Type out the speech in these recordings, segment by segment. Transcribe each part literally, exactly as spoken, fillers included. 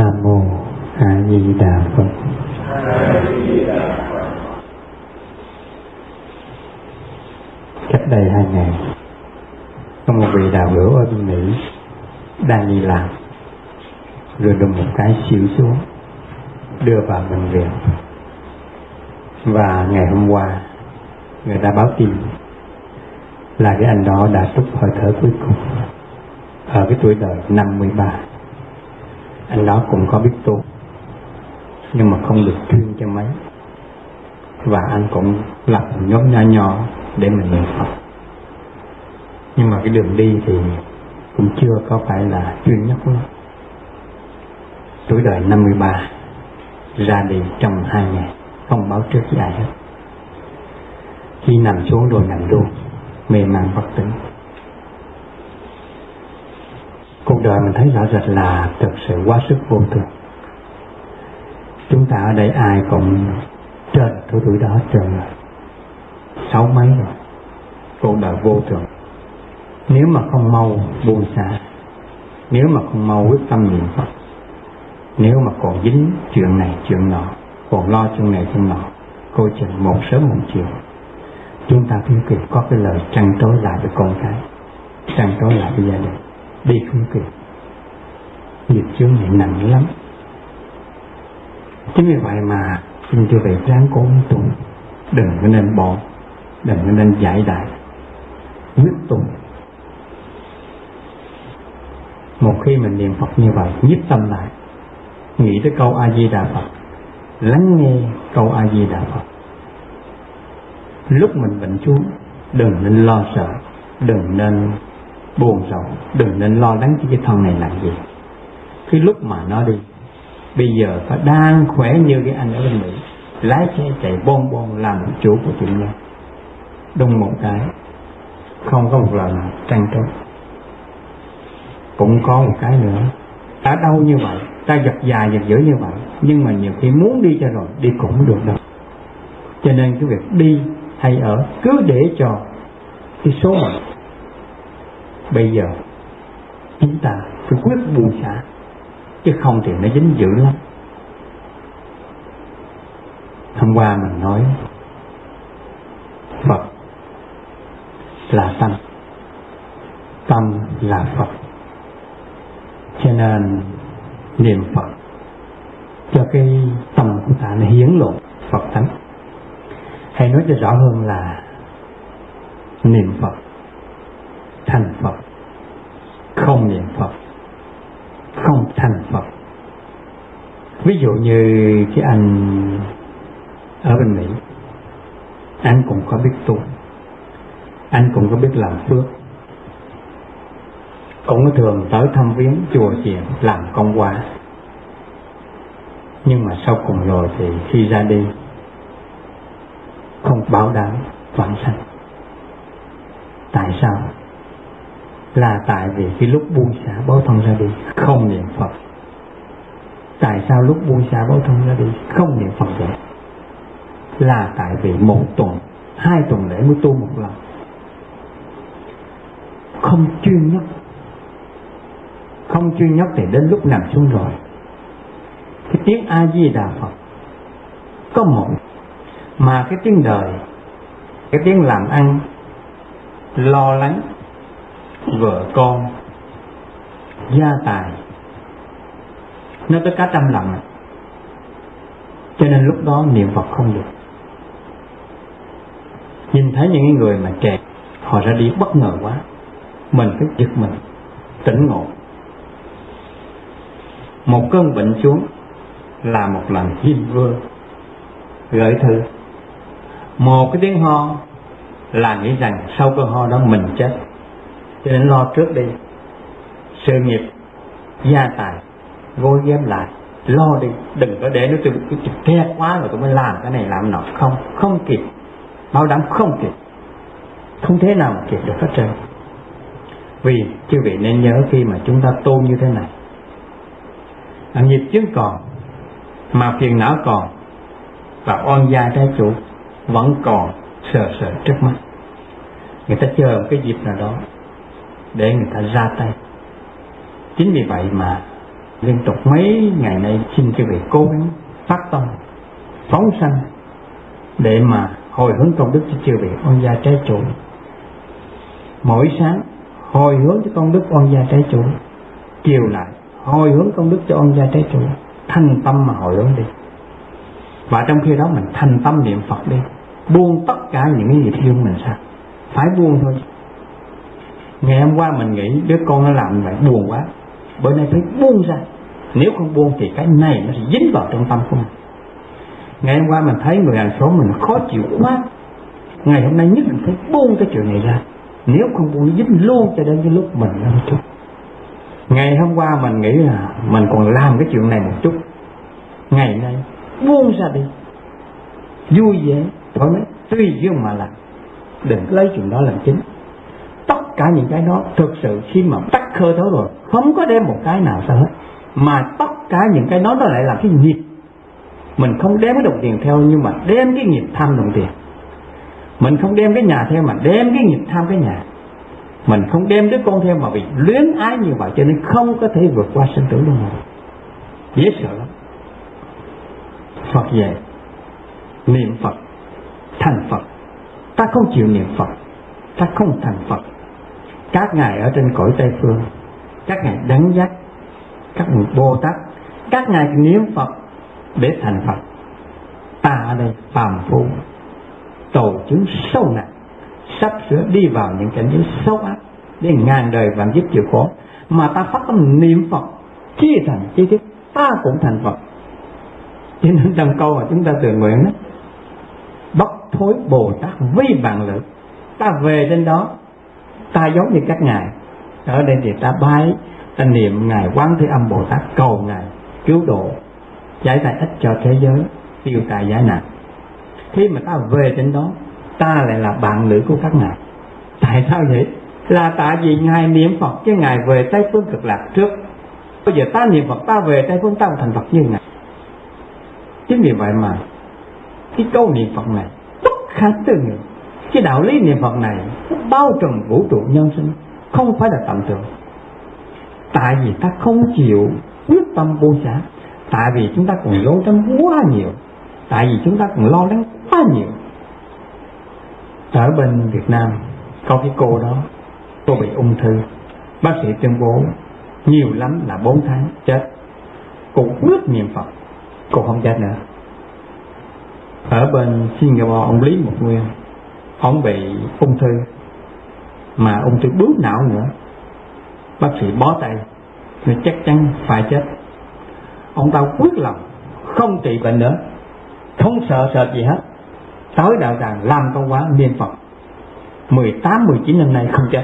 Nam mô A Di Đà Phật. Cách đây hai ngày, có một vị đạo hữu ở bên Mỹ đang đi làm, rồi đùng một cái xỉu xuống, đưa vào bệnh viện. Và ngày hôm qua, người ta báo tin là cái anh đó đã trút hơi thở cuối cùng ở cái tuổi đời năm mươi ba. Anh đó cũng có biết tu, nhưng mà không được chuyên cho mấy. Và anh cũng lập một nhóm nhỏ nhỏ để mình niệm Phật. Nhưng mà cái đường đi thì cũng chưa có phải là chuyên nhất lắm. Tuổi đời năm mươi ba, ra đi trong hai ngày, không báo trước với ai hết. Khi nằm xuống rồi nằm luôn, mê man bất tỉnh. Cuộc đời mình thấy rõ rệt là thực sự quá sức vô thường. Chúng ta ở đây ai cũng trên tuổi tuổi đó hết trơn rồi, sáu mấy rồi. Cuộc đời vô thường. Nếu mà không mau buông xả, nếu mà không mau quyết tâm niệm Phật, nếu mà còn dính chuyện này chuyện nọ, còn lo chuyện này chuyện nọ, coi chừng một sớm một chiều chúng ta không kịp có cái lời trăn trối lại với con cái, trăn trối lại với gia đình, đi không kịp. Nghiệp chướng này nặng lắm. Chính vì vậy mà xin quý vị ráng cố tu, đừng có nên bỏ, đừng có nên giải đại, quyết tu. Một khi mình niệm Phật như vậy, nhiếp tâm lại, nghĩ tới câu A Di Đà Phật, lắng nghe câu A Di Đà Phật. Lúc mình bệnh xuống, đừng nên lo sợ, đừng nên buồn rầu, đừng nên lo lắng cho cái thân này làm gì. Cái lúc mà nó đi, bây giờ phải đang khỏe như cái anh ở bên Mỹ, lái xe chạy bon bon làm chủ của chuyện nhân, đùng một cái, không có một lời nào trăn trối. Cũng có một cái nữa, đã đau như vậy, ta giật dài giật dữ như vậy, nhưng mà nhiều khi muốn đi cho rồi, đi cũng không được đâu. Cho nên cái việc đi hay ở cứ để cho cái số mệnh. Bây giờ chúng ta phải quyết buông xả, chứ không thì nó dính dữ lắm. Hôm qua mình nói Phật là tâm, tâm là Phật, cho nên niệm Phật cho cái tâm của ta nó hiển lộ Phật tánh. Hay nói cho rõ hơn là niệm Phật thành Phật, không niệm Phật không thành Phật. Ví dụ như cái anh ở bên Mỹ, anh cũng có biết tu, anh cũng có biết làm phước, cũng có thường tới thăm viếng chùa chiền làm công quả. Nhưng mà sau cùng rồi thì khi ra đi không bảo đảm vãng sanh. Tại sao? Là tại vì cái lúc buông xả báo thân ra đi không niệm Phật. Tại sao lúc buông xả báo thân ra đi không niệm Phật vậy? Là tại vì một tuần, hai tuần lễ mới tu một lần, không chuyên nhất. Không chuyên nhất thì đến lúc nằm xuống rồi, cái tiếng A Di Đà Phật có một, mà cái tiếng đời, cái tiếng làm ăn, lo lắng, vợ con, gia tài, nó tới cả trăm lần. Cho nên lúc đó niệm Phật không được. Nhìn thấy những người mà trẻ, họ ra đi bất ngờ quá, mình phải giật mình, tỉnh ngộ. Một cơn bệnh xuống là một lần Diêm Vương gửi thư, một cái tiếng ho là nghĩ rằng sau cơn ho đó mình chết. Cho nên lo trước đi, sự nghiệp, gia tài gối ghém lại, lo đi, đừng có để nó từ cái thét quá rồi tôi mới làm cái này làm nọ. Không, không kịp, bảo đảm không kịp, không thế nào mà kịp được hết trơn. Vì quý vị nên nhớ, khi mà chúng ta tu như thế này, nghiệp chướng còn, mà phiền não còn, và oan gia trái chủ vẫn còn sờ sờ trước mắt. Người ta chờ một cái dịp nào đó để người ta ra tay. Chính vì vậy mà liên tục mấy ngày nay xin chư vị cố gắng phát tâm phóng sanh để mà hồi hướng công đức cho chư vị oan gia trái chủ. Mỗi sáng hồi hướng cho công đức oan gia trái chủ, chiều lại hồi hướng công đức cho oan gia trái chủ, thành tâm mà hồi hướng đi. Và trong khi đó mình thành tâm niệm Phật đi, buông tất cả những cái nghiệp duyên mình sao, phải buông thôi. Ngày hôm qua mình nghĩ đứa con nó làm vậy buồn quá, bữa nay phải buông ra. Nếu không buông thì cái này nó sẽ dính vào trong tâm của mình. Ngày hôm qua mình thấy người hàng xóm mình khó chịu quá, ngày hôm nay nhất mình phải buông cái chuyện này ra. Nếu không buông nó dính luôn cho đến cái lúc mình nó chút. Ngày hôm qua mình nghĩ là mình còn làm cái chuyện này một chút, ngày nay buông ra đi, vui vẻ thoải mái tùy duyên mà làm, đừng lấy chuyện đó làm chính. Tất cả những cái đó thực sự khi mà tắt khơi thấu rồi, không có đem một cái nào sao hết, mà tất cả những cái đó nó lại là cái nghiệp. Mình không đem cái đồng tiền theo, nhưng mà đem cái nghiệp tham đồng tiền. Mình không đem cái nhà theo, mà đem cái nghiệp tham cái nhà. Mình không đem đứa con theo, mà vì luyến ái như vậy cho nên không có thể vượt qua sinh tử luân hồi. Dễ sợ lắm. Phật dạy niệm Phật thành Phật. Ta không chịu niệm Phật, ta không thành Phật. Các ngài ở trên cõi Tây Phương, các ngài đắng giác, các ngài Bồ Tát, các ngài niệm Phật để thành Phật. Ta ở đây phàm phu, tổ chứng sâu nặng, sắp sửa đi vào những cảnh giới xấu ác để ngàn đời vạn kiếp chịu khổ. Mà ta phát tâm niệm Phật, chi thành chi tiết, ta cũng thành Phật. Cho nên trong câu mà chúng ta tự nguyện đó, bất thối Bồ Tát vi bạn lữ. Ta về trên đó, ta giống như các ngài. Ở đây thì ta bái, ta niệm ngài Quán Thế Âm Bồ Tát, cầu ngài cứu độ, giải tài ích cho thế giới, tiêu tài giải nạn. Khi mà ta về trên đó, ta lại là bạn lữ của các ngài. Tại sao vậy? Là tại vì ngài niệm Phật chứ ngài về Tây Phương Cực Lạc trước. Bây giờ ta niệm Phật, ta về Tây Phương, ta cũng thành Phật như ngài. Chính vì vậy mà cái câu niệm Phật này bất khả tư nghị. Cái đạo lý niệm Phật này bao trùm vũ trụ nhân sinh, không phải là tầm thường. Tại vì ta không chịu quyết tâm buông xả, tại vì chúng ta còn lo lắng quá nhiều, tại vì chúng ta còn lo lắng quá nhiều. Ở bên Việt Nam có cái cô đó, cô bị ung thư, bác sĩ tuyên bố nhiều lắm là bốn tháng chết. Cô quyết niệm Phật, cô không chết nữa. Ở bên Singapore, ông Lý Mục Nguyên, ông bị ung thư, mà ung thư bước não nữa, bác sĩ bó tay, nên chắc chắn phải chết. Ông ta quyết lòng không trị bệnh nữa, không sợ sợ gì hết, tới đạo tràng làm công quả niệm Phật. Mười tám, mười chín năm nay không chết.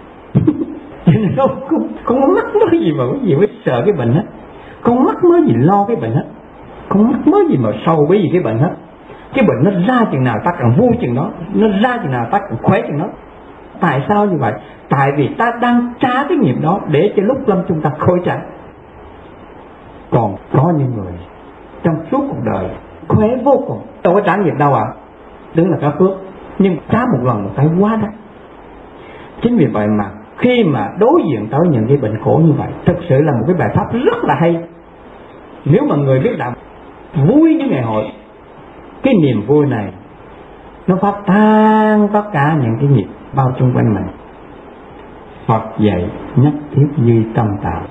Cho nên không, không, không có mắc mớ gì mà cái gì mới sợ cái bệnh hết, không mắc mớ gì lo cái bệnh hết, không mắc mớ gì mà sâu với gì cái bệnh hết. Cái bệnh nó ra chừng nào ta càng vui chừng đó, nó ra chừng nào ta càng khỏe chừng đó. Tại sao như vậy? Tại vì ta đang trả cái nghiệp đó để cho lúc lâm chúng ta khôi trả. Còn có những người trong suốt cuộc đời khỏe vô cùng, đâu có trả nghiệp đâu ạ. À. Đúng là có phước, nhưng trả một lần một cái quá đắt. Chính vì vậy mà khi mà đối diện tới những cái bệnh khổ như vậy, thực sự là một cái bài pháp rất là hay. Nếu mà người biết đạo vui như ngày hội, cái niềm vui này nó phát tan tất cả những cái nghiệp bao chung quanh mình. Phật dạy nhất thiết duy tâm tạo.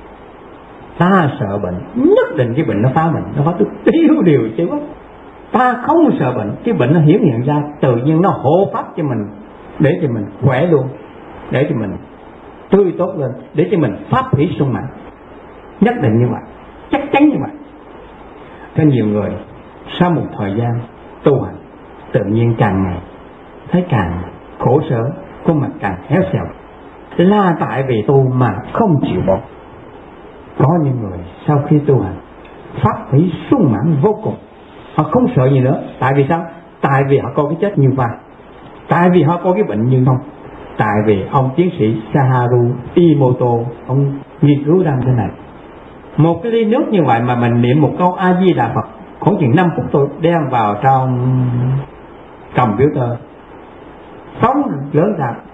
Ta sợ bệnh, nhất định cái bệnh nó phá mình, nó phá tôi tiêu điều chứ quá. Ta không sợ bệnh, cái bệnh nó hiển hiện ra tự nhiên, nó hộ pháp cho mình, để cho mình khỏe luôn, để cho mình tươi tốt lên, để cho mình pháp thủy sung mãn. Nhất định như vậy, chắc chắn như vậy. Có nhiều người sau một thời gian tu hành, tự nhiên càng ngày thấy càng khổ sở, khuôn mặt càng héo xẹo, là tại vì tu mà không chịu bỏ. Có những người sau khi tu hành, pháp thủy sung mãn vô cùng, họ không sợ gì nữa. Tại vì sao? Tại vì họ có cái chết như vậy, tại vì họ có cái bệnh như không. Tại vì ông tiến sĩ Saharu Imoto, ông nghiên cứu ra thế này: một cái ly nước như vậy mà mình niệm một câu A Di Đà Phật khoảng chừng năm phút tôi đem vào trong computer, phóng lớn ra,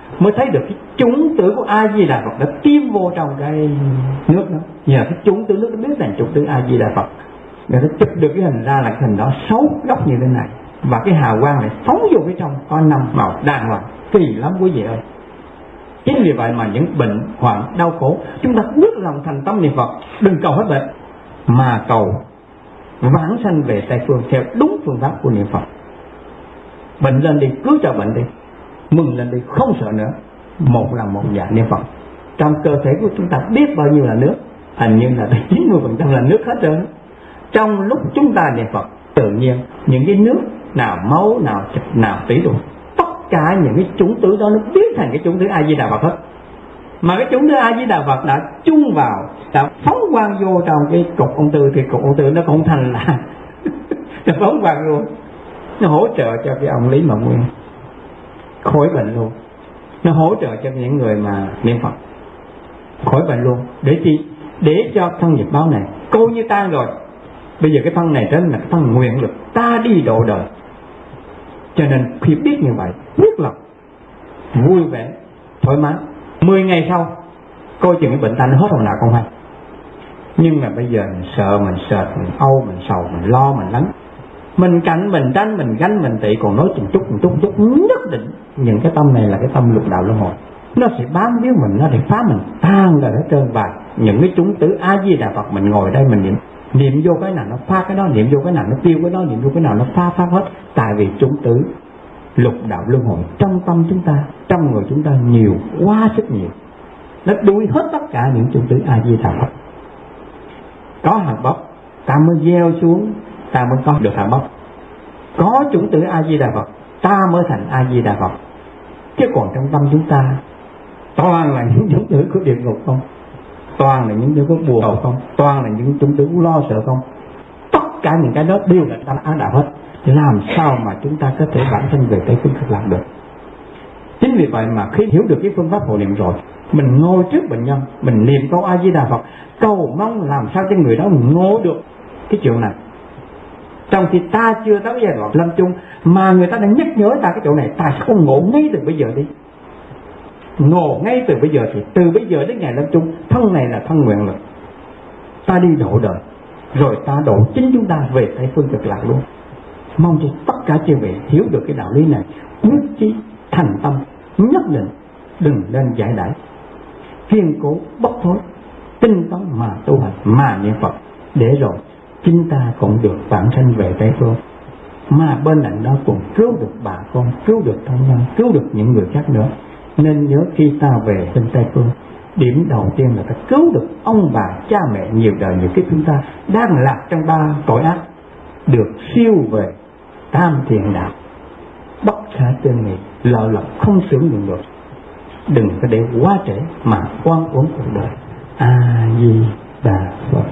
mới thấy được cái chủng tử của A Di Đà Phật đã tiêm vô trong cái nước đó. Nhờ cái chủng tử nước nó biết rằng chủng tử A Di Đà Phật, người ta chụp được cái hình ra là cái hình đó sáu góc như thế này, và cái hào quang này phóng vô phía trong có năm màu đàng hoàng, kỳ lắm quý vị ơi. Chính vì vậy mà những bệnh hoạn đau khổ, chúng ta biết lòng thành tâm niệm Phật, đừng cầu hết bệnh mà cầu vãng sanh về Tây Phương theo đúng phương pháp của niệm Phật. Bệnh lên đi, cứ cho bệnh đi, mừng lên đi, không sợ nữa. Một lần một dạ niệm Phật. Trong cơ thể của chúng ta biết bao nhiêu là nước, hình như là chín mươi phần trăm là nước hết trơn. Trong lúc chúng ta niệm Phật, tự nhiên những cái nước nào máu, nào thịt, nào tủy đồ, tất cả những cái chủng tử đó nó biến thành cái chủng tử A Di Đà Phật hết. Mà cái chủng tử A Di Đà Phật đã chung vào, đã phóng quang vô trong cái cục ung thư, thì cục ung thư nó cũng thành là nó phóng quang vô, nó hỗ trợ cho cái ông Lý Mộng Nguyên khỏi bệnh luôn. Nó hỗ trợ cho những người mà niệm Phật khỏi bệnh luôn. Để chi? Để cho thân nghiệp báo này coi như tan rồi. Bây giờ cái thân này trở là cái thân nguyện lực ta đi độ đời. Cho nên khi biết như vậy, biết lòng vui vẻ, thoải mái, mười ngày sau coi chừng cái bệnh ta nó hết hồi nào không hay. Nhưng mà bây giờ mình sợ, mình sợ, mình âu, mình sầu, mình lo, mình lắng, mình cạnh, mình tranh, mình ganh, mình tị, còn nói chừng chút, một chút, một chút, nhất định những cái tâm này là cái tâm lục đạo luân hồi, nó sẽ bám víu mình, nó sẽ phá mình tan ra hết trơn. Và những cái chủng tử A Di Đà Phật mình ngồi đây mình niệm, niệm vô cái nào nó phá cái đó, niệm vô cái nào nó tiêu cái đó, niệm vô cái nào nó phá phá hết. Tại vì chủng tử lục đạo luân hồi trong tâm chúng ta, trong người chúng ta nhiều, quá sức nhiều, nó đuổi hết tất cả những chủng tử A Di Đà Phật. Có hạt bắp ta mới gieo xuống, ta mới có được hạt bắp. Có chủng tử A Di Đà Phật ta mới thành A Di Đà Phật. Chứ còn trong tâm chúng ta toàn là những chủng tử của địa ngục không, toàn là những chủng tử buồn khổ không, toàn là những chủng tử lo sợ không. Tất cả những cái đó đều là tâm ác đạo hết. Làm sao mà chúng ta có thể bản thân về Tây Phương Cực Lạc được? Chính vì vậy mà khi hiểu được cái phương pháp hộ niệm rồi, mình ngồi trước bệnh nhân, mình niệm câu A Di Đà Phật, cầu mong làm sao cho người đó ngộ được cái chuyện này. Trong khi ta chưa tới giai đoạn lâm chung mà người ta đang nhắc nhớ ta cái chỗ này, ta sẽ không ngộ ngay từ bây giờ đi. Ngộ ngay từ bây giờ thì từ bây giờ đến ngày lâm chung, thân này là thân nguyện lực, ta đi độ đời, rồi ta độ chính chúng ta về Tây Phương Cực Lạc luôn. Mong cho tất cả chư vị hiểu được cái đạo lý này, quyết chí thành tâm, nhất định đừng nên giải đãi, kiên cố bất thối, tinh tấn mà tu hành, mà niệm Phật, để rồi chúng ta cũng được vãng sanh về Tây Phương. Mà bên cạnh đó cũng cứu được bà con, cứu được thân nhân, cứu được những người khác nữa. Nên nhớ khi ta về bên Tây Phương, điểm đầu tiên là ta cứu được ông bà, cha mẹ nhiều đời nhiều kiếp chúng ta đang lạc trong ba cõi ác, được siêu về tam thiện đạo, bất khả tư nghị, lợi lộc không sử dụng được. Đừng có để quá trễ mà quan uổng cuộc đời. A Di Đà Phật.